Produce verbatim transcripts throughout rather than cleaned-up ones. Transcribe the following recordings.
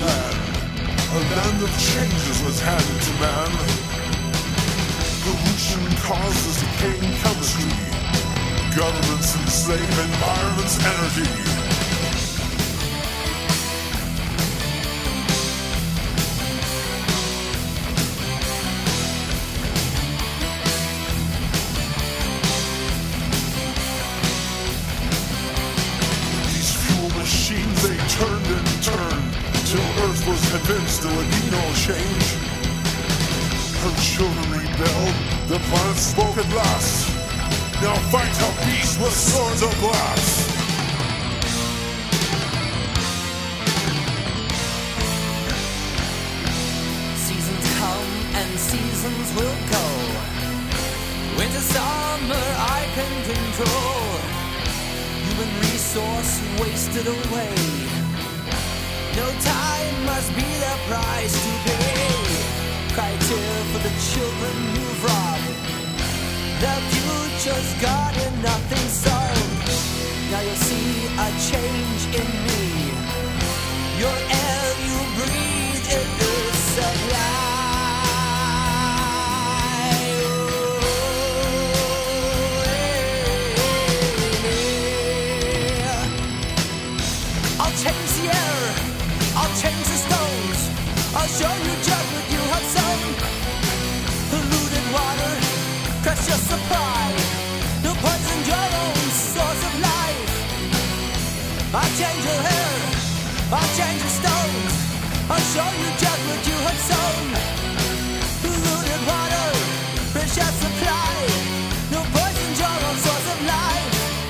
land. A land of changes was handed to man. Pollution causes decaying chemistry. Governments enslave environment's energy. Machines, they turned and turned till Earth was convinced there would be no change. Her children rebelled, the planet spoke at last. Now fight our beasts with swords of glass. Seasons come and seasons will go. Winter, summer, I can control. Human resource wasted away. No time must be the price to pay. Cry tear for the children you've robbed. The future's got nothing solved. Now you'll see a change in me. Your air you breathe is the supply. Change the air, I'll change the stones. I'll show you just what you have sown. Polluted water, crush your supply. You poisoned your own source of life. I'll change your hair, I'll change the stones. I'll show you just what you have sown. Polluted water, crush your supply. You poisoned your own source of life.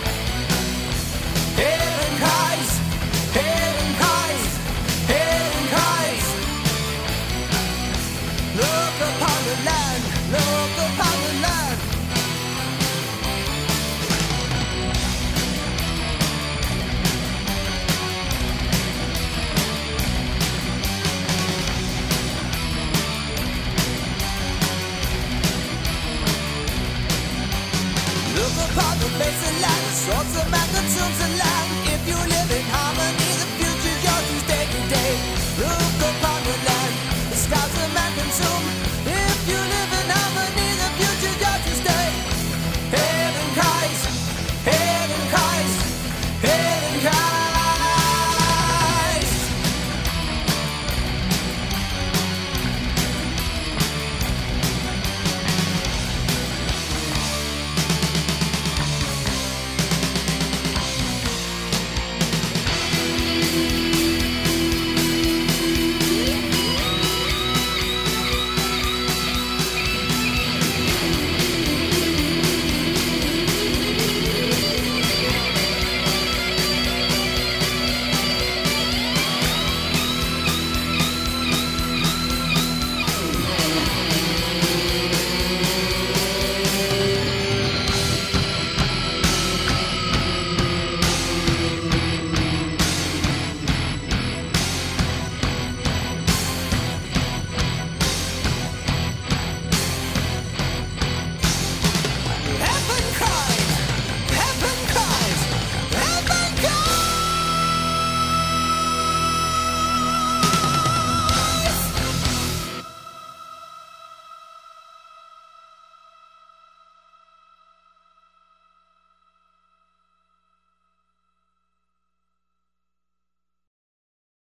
Heaven cries. Heaven cries, heaven cries. Look upon the land, look upon the land. Look upon the face of land, the swords of man consumes the land. If you live in harmony